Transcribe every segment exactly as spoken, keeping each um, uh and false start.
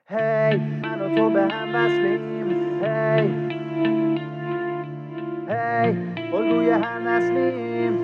هی من و تو به هم وصلیم، هی هی الگوی هر نسلیم.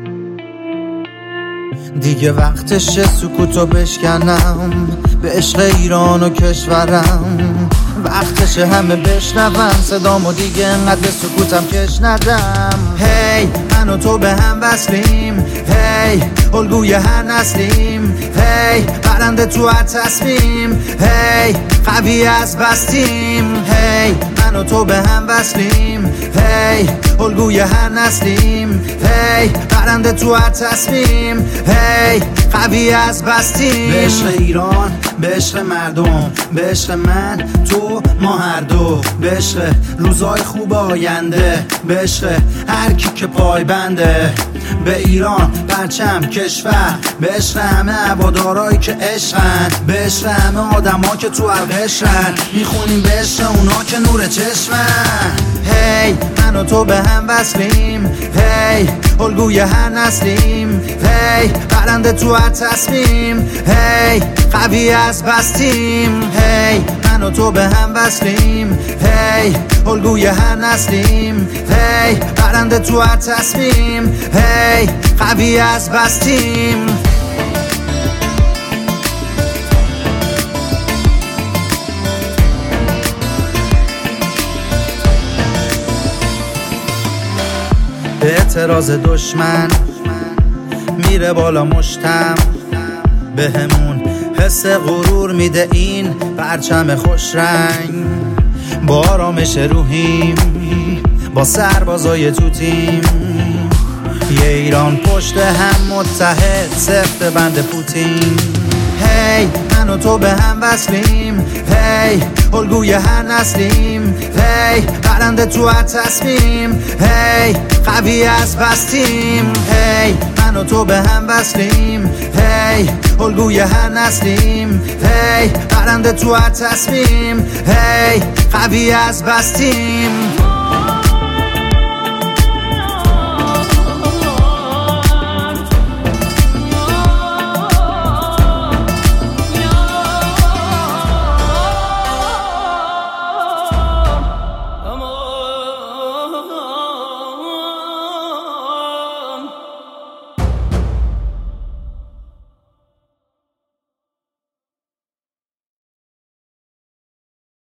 دیگه وقتشه سکوتو بشکنم به عشق ایران و کشورم. وقتشه همه بشنون صدامو دیگه انقدر به سکوتم کش ندم. هی من و تو به هم وصلیم، هی الگوی هر نسلیم. هی برنده تو هر تصمیم، هی قوی از بستیم. هی من و تو به هم وصلیم، هی الگوی هر نسلیم. هی برنده تو هر تصمیم، هی قوی از بستیم. به عشق ایران، به عشق مردم، به عشق من تو ما هر دو. به عشق روزای خوب آینده، به عشق هر کی که پای بنده. به ایران پرچم کشور، به عشق همه هوادارایی که عشقن، به عشق همه آدما که تو عرقشن. میخونیم به عشق اونا که نور چشمن. هی من و تو به هم وصلیم، هی الگوی هر نسلیم. هی برنده تو هر تصمیم، هی قوی از بستیم. هی من و تو به هم وصلیم، هی الگوی هر نسلیم. هی برنده تو هر تصمیم، هی قوی از بستیم. اعتراض دشمن میره بالا مشتم، به همون حس غرور میده این پرچم خوش رنگ. با آرامش روحیم، با سربازای تو تیم، یه ایران پشت هم متحد سخت بند پوتین. هی من و تو به هم وصلیم، هی الگوی هر نسلیم. هی برنده تو هر تصمیم، هی قوی از بستیم. هی من و تو به هم وصلیم، هی الگوی هر نسلیم. هی برنده تو هر تصمیم، هی قوی از بستیم.